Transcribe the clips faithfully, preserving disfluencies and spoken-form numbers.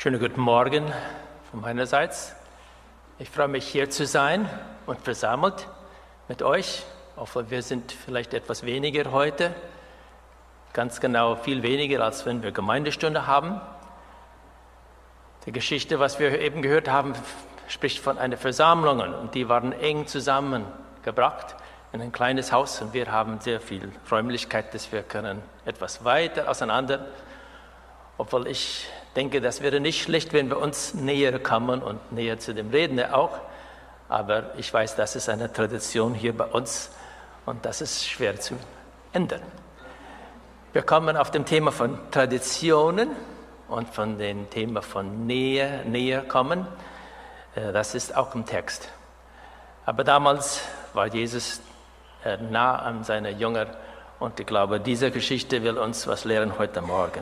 Schönen guten Morgen von meinerseits. Ich freue mich, hier zu sein und versammelt mit euch. Auch wir sind vielleicht etwas weniger heute, ganz genau viel weniger, als wenn wir Gemeindestunde haben. Die Geschichte, was wir eben gehört haben, spricht von einer Versammlung und die waren eng zusammengebracht in ein kleines Haus und wir haben sehr viel Räumlichkeit, dass wir können etwas weiter auseinander. Obwohl ich denke, das wäre nicht schlecht, wenn wir uns näher kommen und näher zu dem Redner auch. Aber ich weiß, das ist eine Tradition hier bei uns und das ist schwer zu ändern. Wir kommen auf dem Thema von Traditionen und von dem Thema von Nähe, näher kommen. Das ist auch im Text. Aber damals war Jesus nah an seine Jünger und ich glaube, diese Geschichte will uns was lehren heute Morgen.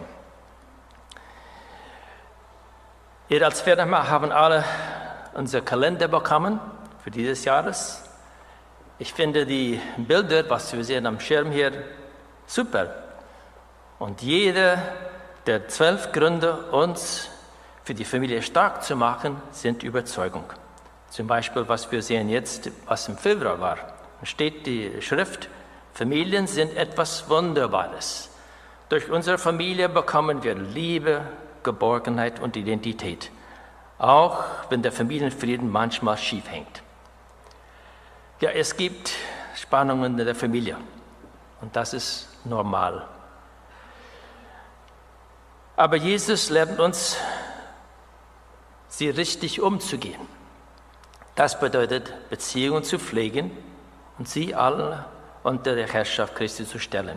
Wir als Firma haben alle unser Kalender bekommen für dieses Jahres. Ich finde die Bilder, was wir sehen am Schirm hier, super. Und jeder der zwölf Gründe, uns für die Familie stark zu machen, sind Überzeugung. Zum Beispiel, was wir sehen jetzt, was im Februar war. Da steht die Schrift, Familien sind etwas Wunderbares. Durch unsere Familie bekommen wir Liebe, Geborgenheit und Identität, auch wenn der Familienfrieden manchmal schief hängt. Ja, es gibt Spannungen in der Familie und das ist normal. Aber Jesus lernt uns, sie richtig umzugehen. Das bedeutet, Beziehungen zu pflegen und sie alle unter der Herrschaft Christi zu stellen.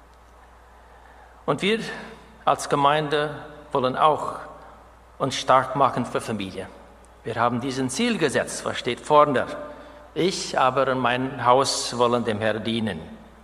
Und wir als Gemeinde wollen auch uns stark machen für Familie. Wir haben diesen Ziel gesetzt, was steht vorne. Ich aber und mein Haus wollen dem Herrn dienen.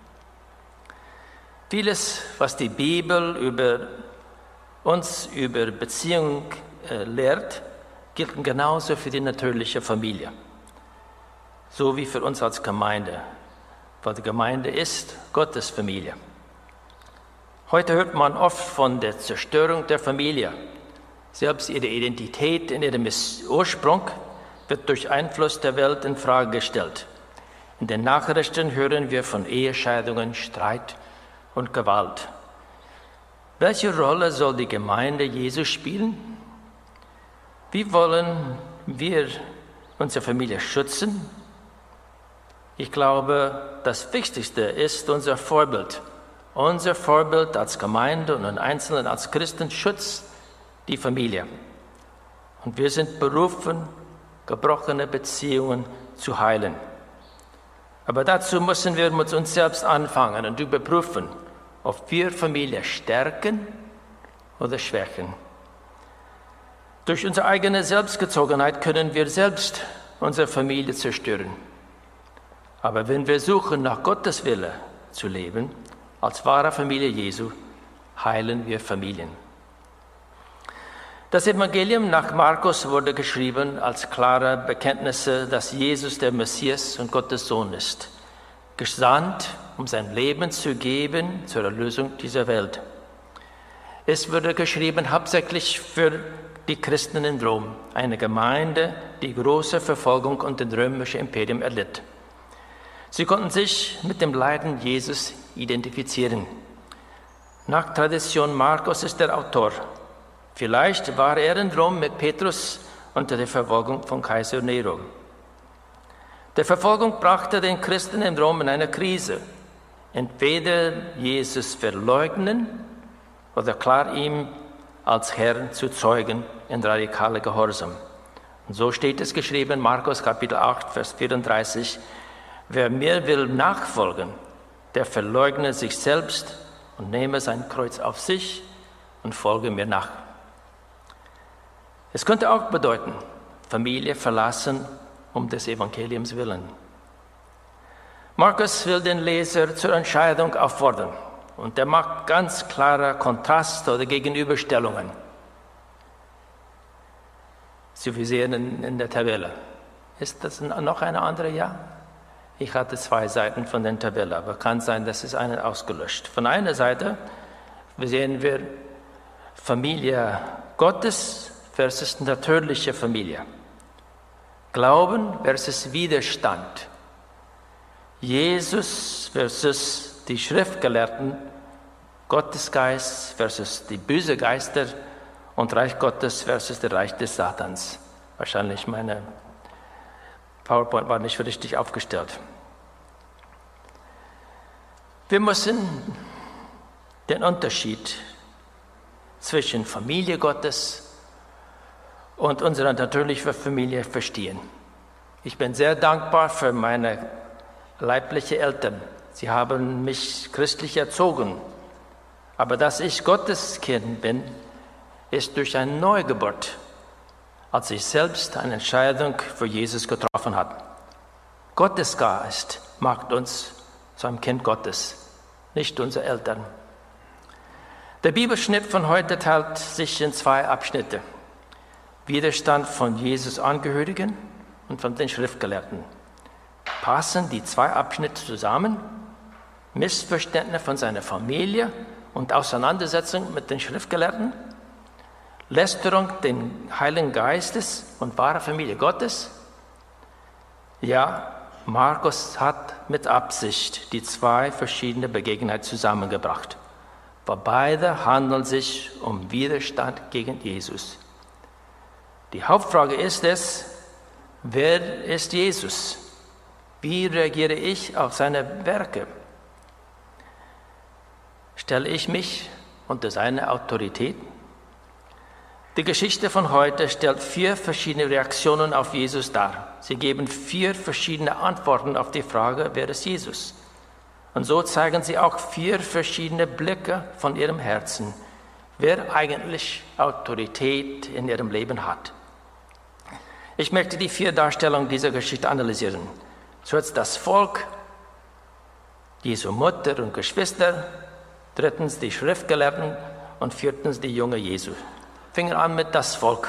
Vieles, was die Bibel über uns über Beziehung äh, lehrt, gilt genauso für die natürliche Familie. So wie für uns als Gemeinde. Weil die Gemeinde ist Gottes Familie. Heute hört man oft von der Zerstörung der Familie. Selbst ihre Identität in ihrem Ursprung wird durch Einfluss der Welt in Frage gestellt. In den Nachrichten hören wir von Ehescheidungen, Streit und Gewalt. Welche Rolle soll die Gemeinde Jesu spielen? Wie wollen wir unsere Familie schützen? Ich glaube, das Wichtigste ist unser Vorbild. Unser Vorbild als Gemeinde und Einzelnen als Christen schützt die Familie. Und wir sind berufen, gebrochene Beziehungen zu heilen. Aber dazu müssen wir mit uns selbst anfangen und überprüfen, ob wir Familie stärken oder schwächen. Durch unsere eigene Selbstgezogenheit können wir selbst unsere Familie zerstören. Aber wenn wir suchen, nach Gottes Wille zu leben, als wahre Familie Jesu, heilen wir Familien. Das Evangelium nach Markus wurde geschrieben als klare Bekenntnisse, dass Jesus der Messias und Gottes Sohn ist, gesandt, um sein Leben zu geben zur Erlösung dieser Welt. Es wurde geschrieben hauptsächlich für die Christen in Rom, eine Gemeinde, die große Verfolgung unter dem römischen Imperium erlitt. Sie konnten sich mit dem Leiden Jesus identifizieren. Nach Tradition Markus ist der Autor. Vielleicht war er in Rom mit Petrus unter der Verfolgung von Kaiser Nero. Die Verfolgung brachte den Christen in Rom in eine Krise. Entweder Jesus verleugnen oder klar ihm als Herrn zu zeugen in radikaler Gehorsam. Und so steht es geschrieben, Markus Kapitel acht, Vers vierunddreißig, wer mir will nachfolgen, der verleugne sich selbst und nehme sein Kreuz auf sich und folge mir nach. Es könnte auch bedeuten, Familie verlassen um des Evangeliums willen. Markus will den Leser zur Entscheidung auffordern und er macht ganz klare Kontraste oder Gegenüberstellungen. Sie sehen in, in der Tabelle. Ist das noch eine andere? Ja? Ich hatte zwei Seiten von der Tabelle, aber kann sein, dass es eine ausgelöscht. Von einer Seite sehen wir Familie Gottes, versus natürliche Familie. Glauben versus Widerstand. Jesus versus die Schriftgelehrten, Gottesgeist versus die bösen Geister und Reich Gottes versus das Reich des Satans. Wahrscheinlich meine PowerPoint war nicht richtig aufgestellt. Wir müssen den Unterschied zwischen Familie Gottes und unserer natürlichen Familie verstehen. Ich bin sehr dankbar für meine leiblichen Eltern. Sie haben mich christlich erzogen. Aber dass ich Gottes Kind bin, ist durch eine Neugeburt, als ich selbst eine Entscheidung für Jesus getroffen habe. Gottes Geist macht uns zu einem Kind Gottes, nicht unsere Eltern. Der Bibelschnitt von heute teilt sich in zwei Abschnitte. Widerstand von Jesus Angehörigen und von den Schriftgelehrten. Passen die zwei Abschnitte zusammen? Missverständnisse von seiner Familie und Auseinandersetzung mit den Schriftgelehrten? Lästerung den Heiligen Geistes und wahre Familie Gottes? Ja, Markus hat mit Absicht die zwei verschiedenen Begegnungen zusammengebracht, weil beide handeln sich um Widerstand gegen Jesus. Die Hauptfrage ist es, wer ist Jesus? Wie reagiere ich auf seine Werke? Stelle ich mich unter seine Autorität? Die Geschichte von heute stellt vier verschiedene Reaktionen auf Jesus dar. Sie geben vier verschiedene Antworten auf die Frage, wer ist Jesus? Und so zeigen sie auch vier verschiedene Blicke von ihrem Herzen, wer eigentlich Autorität in ihrem Leben hat. Ich möchte die vier Darstellungen dieser Geschichte analysieren. Zuerst das Volk, Jesu Mutter und Geschwister, drittens die Schriftgelehrten und viertens die Jünger Jesu. Fingen an mit das Volk.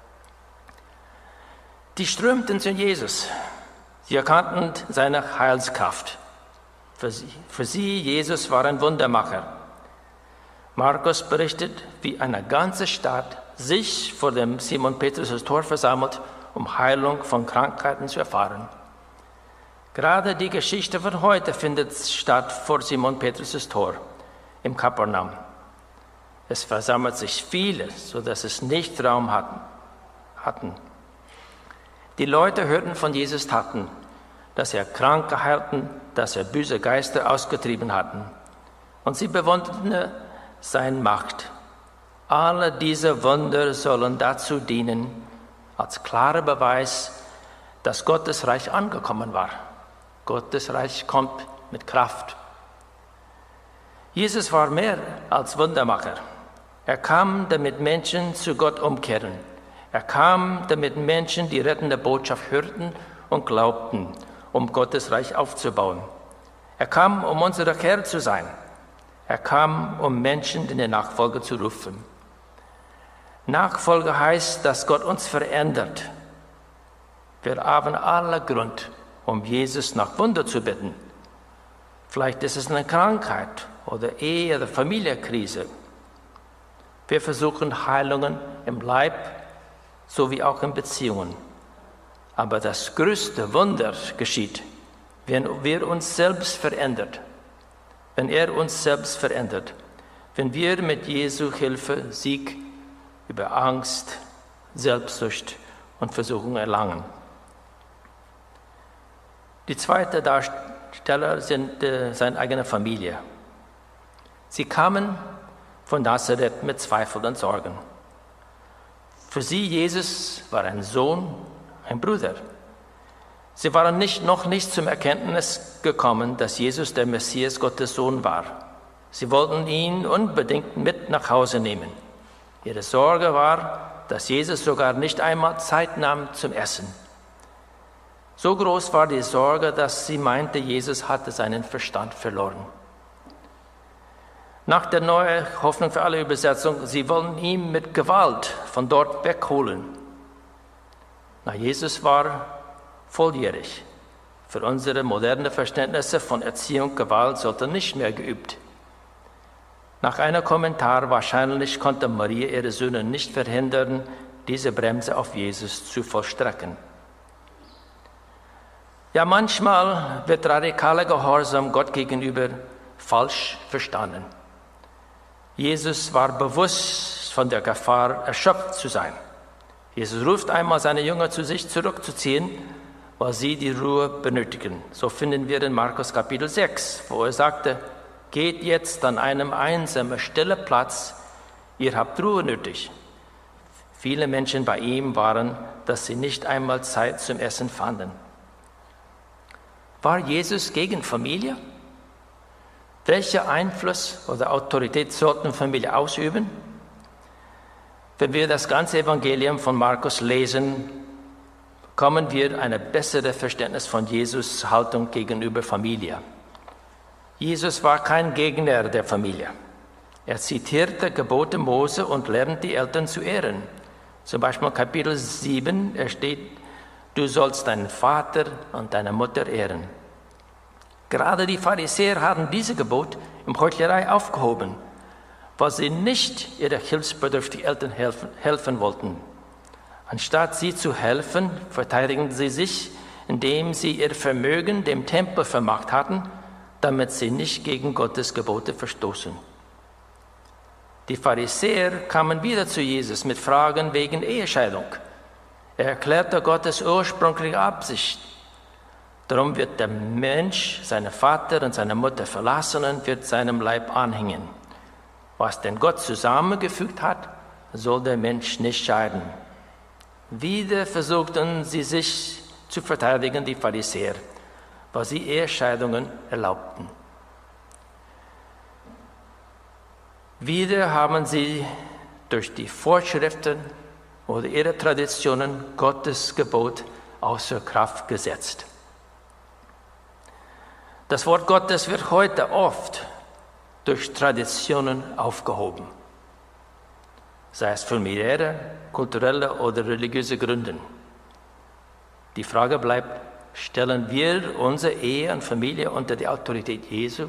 Die strömten zu Jesus. Sie erkannten seine Heilskraft. Für sie, für sie, Jesus war ein Wundermacher. Markus berichtet, wie eine ganze Stadt sich vor dem Simon Petrus Tor versammelt, um Heilung von Krankheiten zu erfahren. Gerade die Geschichte von heute findet statt vor Simon Petrus Tor im Kapernaum. Es versammelt sich viele, sodass es nicht Raum hatten. Die Leute hörten von Jesus Taten, dass er Kranke heilten, dass er böse Geister ausgetrieben hatten. Und sie bewunderten seine Macht. Alle diese Wunder sollen dazu dienen, als klarer Beweis, dass Gottes Reich angekommen war. Gottes Reich kommt mit Kraft. Jesus war mehr als Wundermacher. Er kam, damit Menschen zu Gott umkehren. Er kam, damit Menschen die rettende Botschaft hörten und glaubten, um Gottes Reich aufzubauen. Er kam, um unser Herr zu sein. Er kam, um Menschen in die Nachfolge zu rufen. Nachfolge heißt, dass Gott uns verändert. Wir haben alle Grund, um Jesus nach Wunder zu bitten. Vielleicht ist es eine Krankheit oder Ehe- oder Familienkrise. Wir versuchen Heilungen im Leib sowie auch in Beziehungen. Aber das größte Wunder geschieht, wenn wir uns selbst verändert. Wenn er uns selbst verändert. Wenn wir mit Jesu Hilfe Sieg über Angst, Selbstsucht und Versuchung erlangen. Die zweite Darsteller sind äh, seine eigene Familie. Sie kamen von Nazareth mit Zweifel und Sorgen. Für sie, Jesus, war ein Sohn, ein Bruder. Sie waren nicht, noch nicht zum Erkenntnis gekommen, dass Jesus der Messias, Gottes Sohn war. Sie wollten ihn unbedingt mit nach Hause nehmen. Ihre Sorge war, dass Jesus sogar nicht einmal Zeit nahm zum Essen. So groß war die Sorge, dass sie meinte, Jesus hatte seinen Verstand verloren. Nach der neuen Hoffnung für alle Übersetzung, sie wollen ihn mit Gewalt von dort wegholen. Na, Jesus war volljährig. Für unsere modernen Verständnisse von Erziehung, Gewalt sollte nicht mehr geübt. Nach einem Kommentar, wahrscheinlich konnte Maria ihre Söhne nicht verhindern, diese Bremse auf Jesus zu vollstrecken. Ja, manchmal wird radikaler Gehorsam Gott gegenüber falsch verstanden. Jesus war bewusst von der Gefahr, erschöpft zu sein. Jesus ruft einmal seine Jünger zu sich zurückzuziehen, weil sie die Ruhe benötigen. So finden wir in Markus Kapitel sechs, wo er sagte, geht jetzt an einem einsamen, stillen Platz, ihr habt Ruhe nötig. Viele Menschen bei ihm waren, dass sie nicht einmal Zeit zum Essen fanden. War Jesus gegen Familie? Welcher Einfluss oder Autorität sollten Familie ausüben? Wenn wir das ganze Evangelium von Markus lesen, bekommen wir ein besseres Verständnis von Jesus' Haltung gegenüber Familie. Jesus war kein Gegner der Familie. Er zitierte Gebote Mose und lernte die Eltern zu ehren. Zum Beispiel Kapitel sieben, er steht, du sollst deinen Vater und deine Mutter ehren. Gerade die Pharisäer haben dieses Gebot im Heuchlerei aufgehoben, weil sie nicht ihre hilfsbedürftigen Eltern helfen, helfen wollten. Anstatt sie zu helfen, verteidigen sie sich, indem sie ihr Vermögen dem Tempel vermacht hatten, damit sie nicht gegen Gottes Gebote verstoßen. Die Pharisäer kamen wieder zu Jesus mit Fragen wegen Ehescheidung. Er erklärte Gottes ursprüngliche Absicht. Darum wird der Mensch seinen Vater und seine Mutter verlassen und wird seinem Leib anhängen. Was denn Gott zusammengefügt hat, soll der Mensch nicht scheiden. Wieder versuchten sie sich zu verteidigen, die Pharisäer, weil sie Ehescheidungen erlaubten. Wieder haben sie durch die Vorschriften oder ihre Traditionen Gottes Gebot außer Kraft gesetzt. Das Wort Gottes wird heute oft durch Traditionen aufgehoben, sei es familiäre, kulturelle oder religiöse Gründe. Die Frage bleibt, stellen wir unsere Ehe und Familie unter die Autorität Jesu?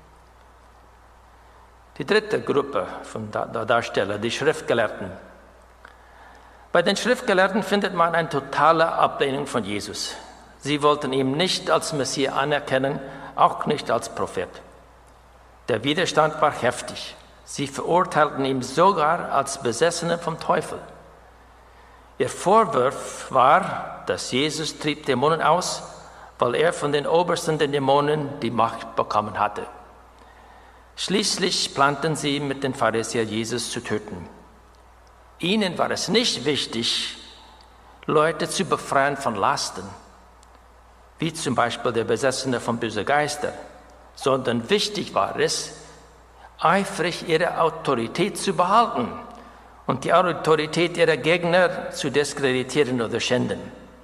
Die dritte Gruppe von Darsteller, die Schriftgelehrten. Bei den Schriftgelehrten findet man eine totale Ablehnung von Jesus. Sie wollten ihn nicht als Messias anerkennen, auch nicht als Prophet. Der Widerstand war heftig. Sie verurteilten ihn sogar als Besessenen vom Teufel. Ihr Vorwurf war, dass Jesus trieb Dämonen aus, weil er von den Obersten der Dämonen die Macht bekommen hatte. Schließlich planten sie mit den Pharisäern, Jesus zu töten. Ihnen war es nicht wichtig, Leute zu befreien von Lasten, wie zum Beispiel der Besessene von bösen Geistern, sondern wichtig war es, eifrig ihre Autorität zu behalten und die Autorität ihrer Gegner zu diskreditieren oder schänden.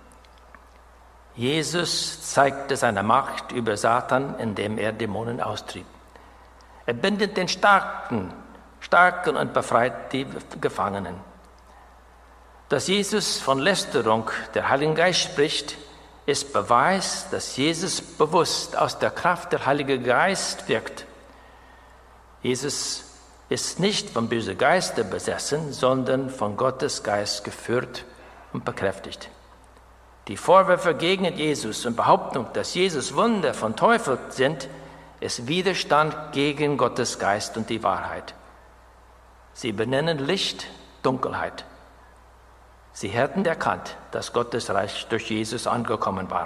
Jesus zeigte seine Macht über Satan, indem er Dämonen austrieb. Er bindet den Starken, Starken und befreit die Gefangenen. Dass Jesus von Lästerung der Heiligen Geist spricht, ist Beweis, dass Jesus bewusst aus der Kraft der Heilige Geist wirkt. Jesus ist nicht von bösen Geistern besessen, sondern von Gottes Geist geführt und bekräftigt. Die Vorwürfe gegen Jesus und Behauptung, dass Jesus Wunder von Teufel sind, ist Widerstand gegen Gottes Geist und die Wahrheit. Sie benennen Licht, Dunkelheit. Sie hätten erkannt, dass Gottes Reich durch Jesus angekommen war.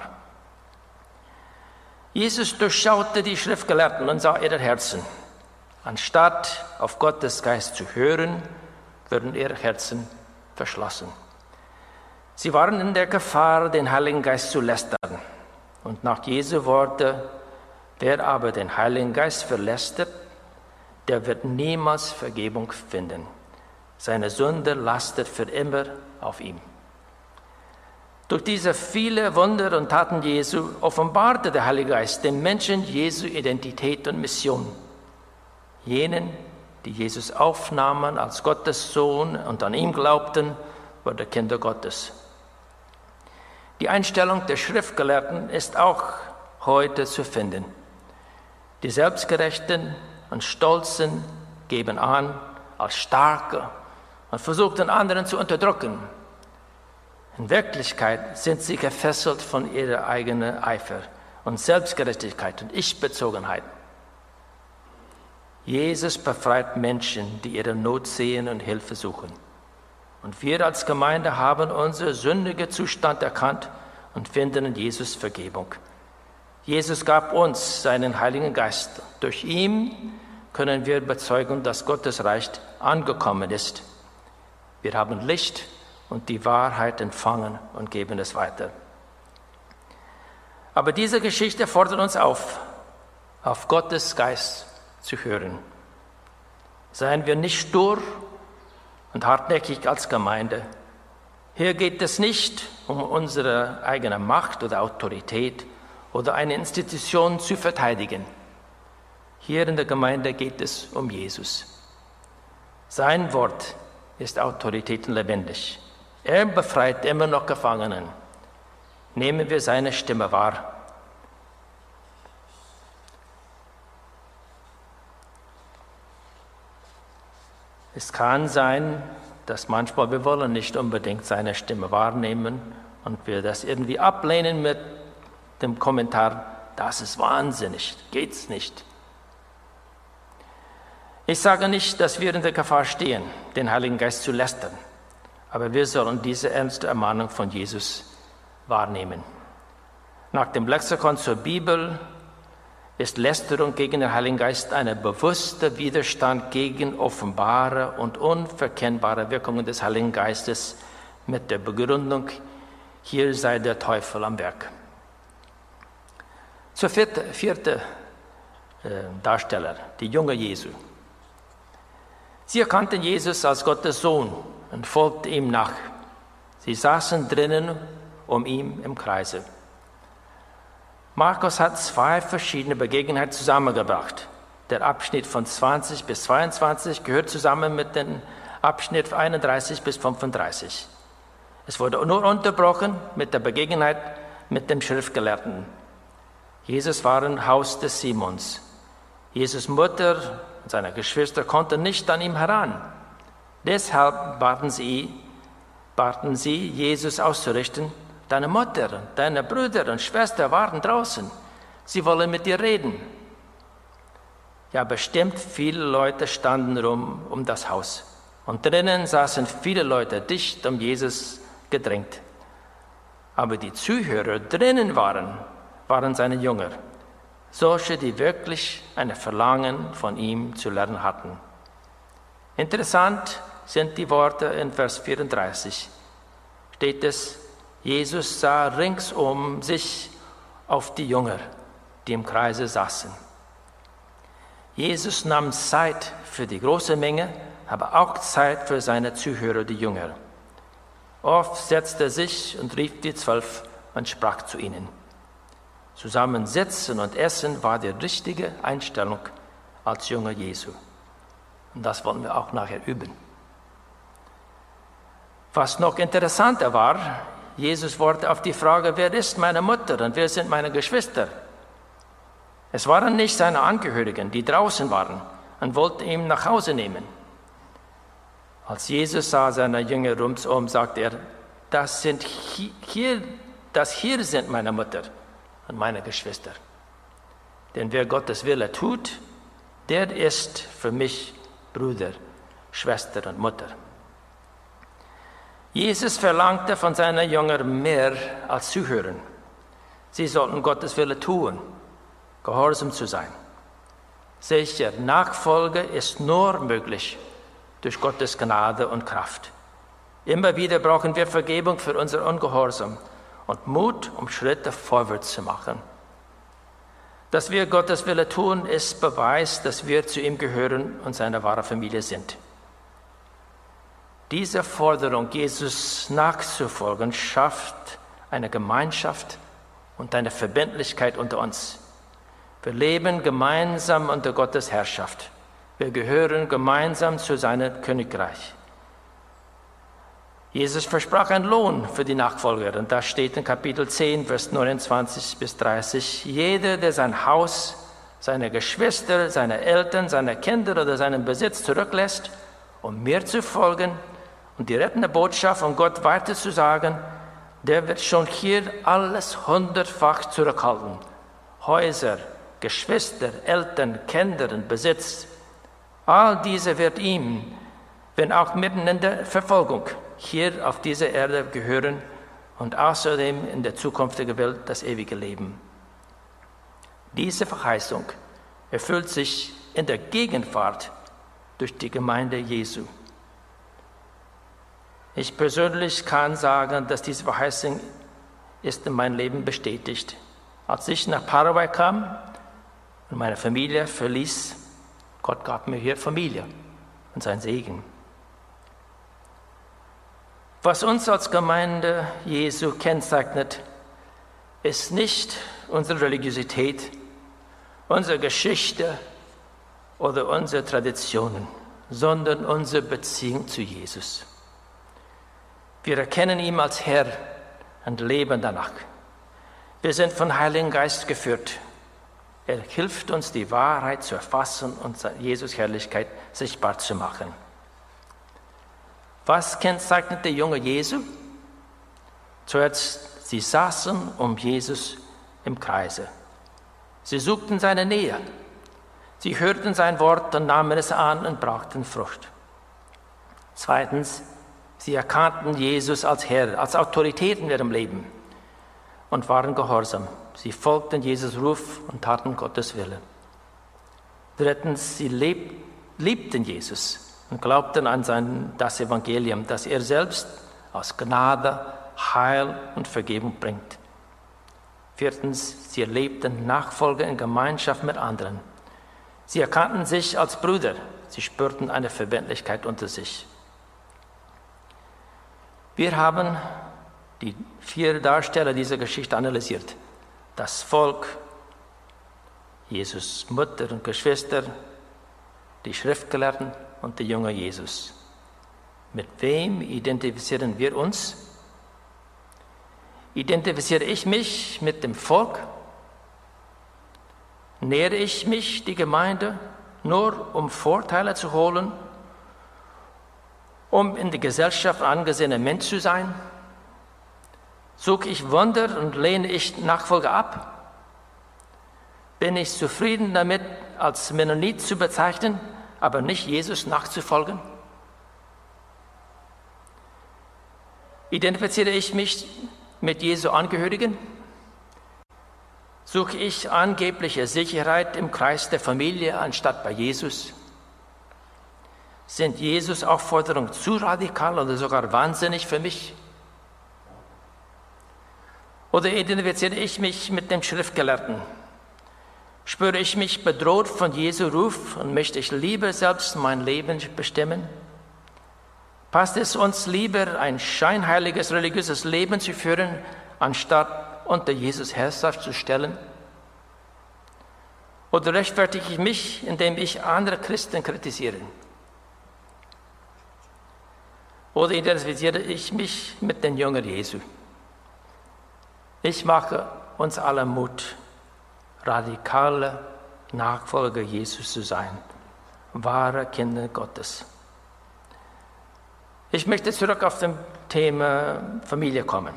Jesus durchschaute die Schriftgelehrten und sah ihre Herzen. Anstatt auf Gottes Geist zu hören, wurden ihre Herzen verschlossen. Sie waren in der Gefahr, den Heiligen Geist zu lästern. Und nach Jesu Worte, wer aber den Heiligen Geist verlästert, der wird niemals Vergebung finden. Seine Sünde lastet für immer auf ihm. Durch diese vielen Wunder und Taten Jesu offenbarte der Heilige Geist den Menschen Jesu Identität und Mission. Jenen, die Jesus aufnahmen als Gottes Sohn und an ihn glaubten, wurden Kinder Gottes. Die Einstellung der Schriftgelehrten ist auch heute zu finden. Die Selbstgerechten und Stolzen geben an, als starke und versucht, den anderen zu unterdrücken. In Wirklichkeit sind sie gefesselt von ihrer eigenen Eifer und Selbstgerechtigkeit und Ich-Bezogenheit. Jesus befreit Menschen, die ihre Not sehen und Hilfe suchen. Und wir als Gemeinde haben unseren sündigen Zustand erkannt und finden in Jesus Vergebung. Jesus gab uns seinen Heiligen Geist. Durch ihn können wir bezeugen, dass Gottes Reich angekommen ist. Wir haben Licht und die Wahrheit empfangen und geben es weiter. Aber diese Geschichte fordert uns auf, auf Gottes Geist zu hören. Seien wir nicht stur und hartnäckig als Gemeinde. Hier geht es nicht um unsere eigene Macht oder Autorität oder eine Institution zu verteidigen. Hier in der Gemeinde geht es um Jesus. Sein Wort ist Autorität und lebendig. Er befreit immer noch Gefangenen. Nehmen wir seine Stimme wahr. Es kann sein, dass manchmal wir wollen nicht unbedingt seine Stimme wahrnehmen und wir das irgendwie ablehnen mit dem Kommentar, das ist wahnsinnig, geht's nicht. Ich sage nicht, dass wir in der Gefahr stehen, den Heiligen Geist zu lästern, aber wir sollen diese ernste Ermahnung von Jesus wahrnehmen. Nach dem Lexikon zur Bibel ist Lästerung gegen den Heiligen Geist ein bewusster Widerstand gegen offenbare und unverkennbare Wirkungen des Heiligen Geistes mit der Begründung, hier sei der Teufel am Werk. Zur vierte, vierte äh, Darsteller, die junge Jesu. Sie erkannten Jesus als Gottes Sohn und folgten ihm nach. Sie saßen drinnen um ihn im Kreise. Markus hat zwei verschiedene Begegnungen zusammengebracht. Der Abschnitt von zwanzig bis zweiundzwanzig gehört zusammen mit dem Abschnitt einunddreißig bis fünfunddreißig. Es wurde nur unterbrochen mit der Begegnung mit dem Schriftgelehrten. Jesus war im Haus des Simons. Jesus' Mutter und seine Geschwister konnten nicht an ihm heran. Deshalb baten sie, baten sie, Jesus auszurichten, deine Mutter, deine Brüder und Schwester waren draußen. Sie wollen mit dir reden. Ja, bestimmt viele Leute standen rum um das Haus. Und drinnen saßen viele Leute dicht um Jesus gedrängt. Aber die Zuhörer drinnen waren, waren seine Jünger. Solche, die wirklich ein Verlangen von ihm zu lernen hatten. Interessant sind die Worte in Vers vierunddreißig. Steht es, Jesus sah ringsum sich auf die Jünger, die im Kreise saßen. Jesus nahm Zeit für die große Menge, aber auch Zeit für seine Zuhörer, die Jünger. Oft setzte er sich und rief die Zwölf und sprach zu ihnen. Zusammen sitzen und essen war die richtige Einstellung als Jünger Jesu. Und das wollen wir auch nachher üben. Was noch interessanter war, Jesus wurde auf die Frage, wer ist meine Mutter und wer sind meine Geschwister? Es waren nicht seine Angehörigen, die draußen waren und wollten ihn nach Hause nehmen. Als Jesus sah seine Jünger rundum, sagte er, das sind hier, das hier sind meine Mutter und meine Geschwister. Denn wer Gottes Wille tut, der ist für mich Bruder, Schwester und Mutter. Jesus verlangte von seinen Jüngern mehr als zuhören. Sie sollten Gottes Wille tun, gehorsam zu sein. Sicher, Nachfolge ist nur möglich durch Gottes Gnade und Kraft. Immer wieder brauchen wir Vergebung für unser Ungehorsam und Mut, um Schritte vorwärts zu machen. Dass wir Gottes Wille tun, ist Beweis, dass wir zu ihm gehören und seine wahre Familie sind. Diese Forderung, Jesus nachzufolgen, schafft eine Gemeinschaft und eine Verbindlichkeit unter uns. Wir leben gemeinsam unter Gottes Herrschaft. Wir gehören gemeinsam zu seinem Königreich. Jesus versprach einen Lohn für die Nachfolger. Und das steht in Kapitel zehn, Vers neunundzwanzig bis dreißig. Jeder, der sein Haus, seine Geschwister, seine Eltern, seine Kinder oder seinen Besitz zurücklässt, um mir zu folgen, und die rettende Botschaft von Gott weiterzusagen, der wird schon hier alles hundertfach zurückhalten. Häuser, Geschwister, Eltern, Kinder und Besitz, all diese wird ihm, wenn auch mitten in der Verfolgung, hier auf dieser Erde gehören und außerdem in der zukünftigen Welt das ewige Leben. Diese Verheißung erfüllt sich in der Gegenwart durch die Gemeinde Jesu. Ich persönlich kann sagen, dass diese Verheißung ist in meinem Leben bestätigt. Als ich nach Paraguay kam und meine Familie verließ, Gott gab mir hier Familie und sein Segen. Was uns als Gemeinde Jesu kennzeichnet, ist nicht unsere Religiosität, unsere Geschichte oder unsere Traditionen, sondern unsere Beziehung zu Jesus. Wir erkennen ihn als Herr und leben danach. Wir sind vom Heiligen Geist geführt. Er hilft uns, die Wahrheit zu erfassen und Jesus' Herrlichkeit sichtbar zu machen. Was kennzeichnet der junge Jesu? Zuerst, sie saßen um Jesus im Kreise. Sie suchten seine Nähe. Sie hörten sein Wort und nahmen es an und brachten Frucht. Zweitens, sie erkannten Jesus als Herr, als Autorität in ihrem Leben und waren gehorsam. Sie folgten Jesus' Ruf und taten Gottes Wille. Drittens, sie lieb, liebten Jesus und glaubten an sein, das Evangelium, das er selbst aus Gnade, Heil und Vergebung bringt. Viertens, sie erlebten Nachfolge in Gemeinschaft mit anderen. Sie erkannten sich als Brüder. Sie spürten eine Verbindlichkeit unter sich. Wir haben die vier Darsteller dieser Geschichte analysiert. Das Volk, Jesus' Mutter und Geschwister, die Schriftgelehrten und der junge Jesus. Mit wem identifizieren wir uns? Identifiziere ich mich mit dem Volk? Nähere ich mich die Gemeinde nur, um Vorteile zu holen, um in der Gesellschaft angesehener Mensch zu sein? Suche ich Wunder und lehne ich Nachfolge ab? Bin ich zufrieden damit, als Mennonit zu bezeichnen, aber nicht Jesus nachzufolgen? Identifiziere ich mich mit Jesu Angehörigen? Suche ich angebliche Sicherheit im Kreis der Familie anstatt bei Jesus? Sind Jesus' Aufforderungen zu radikal oder sogar wahnsinnig für mich? Oder identifiziere ich mich mit dem Schriftgelehrten? Spüre ich mich bedroht von Jesu Ruf und möchte ich lieber selbst mein Leben bestimmen? Passt es uns lieber, ein scheinheiliges religiöses Leben zu führen, anstatt unter Jesus Herrschaft zu stellen? Oder rechtfertige ich mich, indem ich andere Christen kritisiere? Oder identifiziere ich mich mit den Jüngern Jesu? Ich mache uns alle Mut, radikale Nachfolger Jesus zu sein, wahre Kinder Gottes. Ich möchte zurück auf das Thema Familie kommen.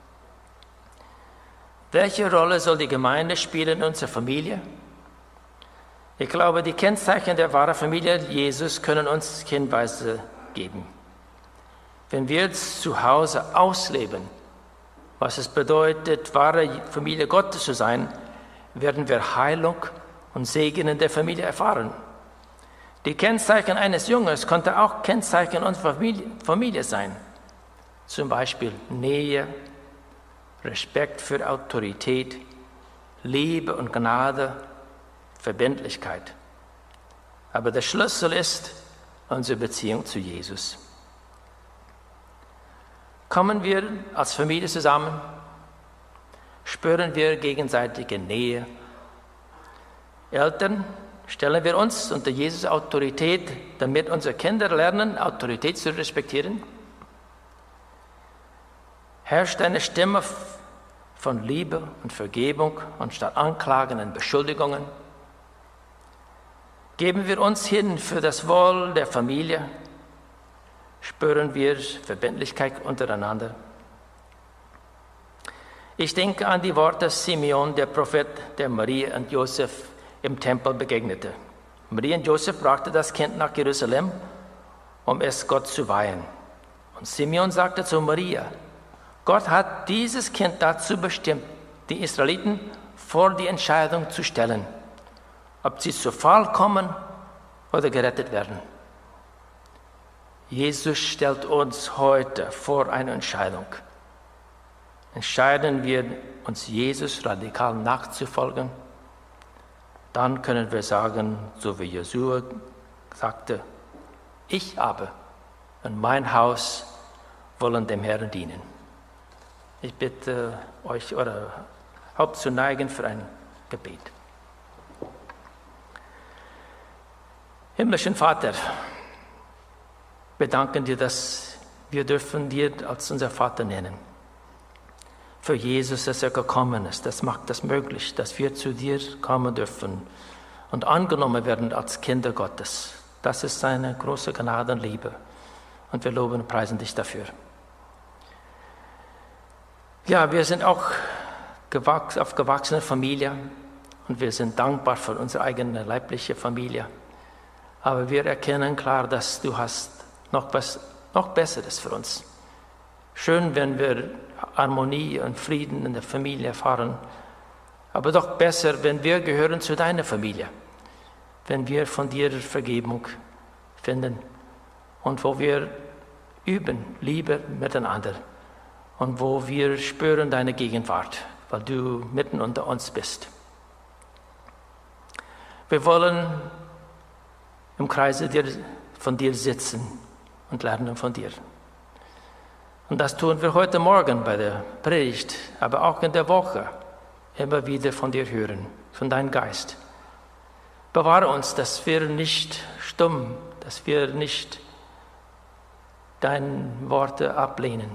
Welche Rolle soll die Gemeinde spielen in unserer Familie? Ich glaube, die Kennzeichen der wahren Familie Jesus können uns Hinweise geben. Wenn wir zu Hause ausleben, was es bedeutet, wahre Familie Gottes zu sein, werden wir Heilung und Segen in der Familie erfahren. Die Kennzeichen eines Jüngens konnten auch Kennzeichen unserer Familie, Familie sein. Zum Beispiel Nähe, Respekt für Autorität, Liebe und Gnade, Verbindlichkeit. Aber der Schlüssel ist unsere Beziehung zu Jesus. Kommen wir als Familie zusammen? Spüren wir gegenseitige Nähe? Eltern, stellen wir uns unter Jesus Autorität, damit unsere Kinder lernen, Autorität zu respektieren? Herrscht eine Stimme von Liebe und Vergebung anstatt Anklagen und Beschuldigungen? Geben wir uns hin für das Wohl der Familie? Spüren wir Verbindlichkeit untereinander? Ich denke an die Worte Simeon, der Prophet, der Maria und Josef im Tempel begegnete. Maria und Josef brachten das Kind nach Jerusalem, um es Gott zu weihen. Und Simeon sagte zu Maria, Gott hat dieses Kind dazu bestimmt, die Israeliten vor die Entscheidung zu stellen, ob sie zu Fall kommen oder gerettet werden. Jesus stellt uns heute vor eine Entscheidung. Entscheiden wir uns, Jesus radikal nachzufolgen, dann können wir sagen, so wie Josua sagte, ich aber und mein Haus wollen dem Herrn dienen. Ich bitte euch, eure Haupt zu neigen für ein Gebet. Himmlischen Vater, wir danken dir, dass wir dürfen dir als unser Vater nennen. Für Jesus, dass er gekommen ist, das macht es möglich, dass wir zu dir kommen dürfen und angenommen werden als Kinder Gottes. Das ist seine große Gnade und Liebe und wir loben und preisen dich dafür. Ja, wir sind auch gewachs- aufgewachsene Familie und wir sind dankbar für unsere eigene leibliche Familie. Aber wir erkennen klar, dass du hast noch, bess- noch Besseres für uns. Schön, wenn wir Harmonie und Frieden in der Familie erfahren, aber doch besser, wenn wir gehören zu deiner Familie, wenn wir von dir Vergebung finden und wo wir üben, Liebe miteinander und wo wir spüren deine Gegenwart, weil du mitten unter uns bist. Wir wollen im Kreise dir, von dir sitzen und lernen von dir. Und das tun wir heute Morgen bei der Predigt, aber auch in der Woche immer wieder von dir hören, von deinem Geist. Bewahre uns, dass wir nicht stumm, dass wir nicht deine Worte ablehnen.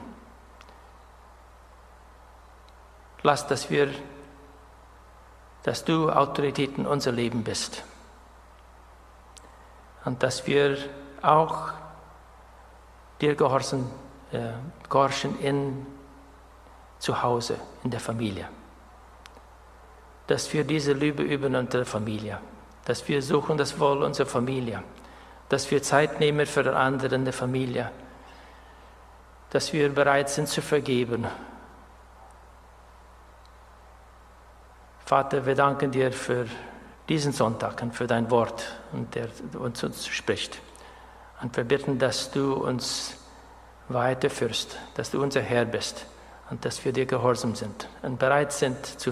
Lass, dass wir, dass du Autorität in unser Leben bist. Und dass wir auch dir gehorchen, äh, gehorchen in zu Hause, in der Familie. Dass wir diese Liebe üben unter der Familie. Dass wir suchen das Wohl unserer Familie. Dass wir Zeit nehmen für den anderen in der Familie. Dass wir bereit sind zu vergeben. Vater, wir danken dir für diesen Sonntag und für dein Wort, und der uns, uns spricht. Und wir bitten, dass du uns weiterführst, dass du unser Herr bist und dass wir dir gehorsam sind und bereit sind, zu,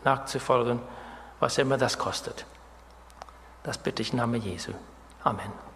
nachzufolgen, was immer das kostet. Das bitte ich im Namen Jesu. Amen.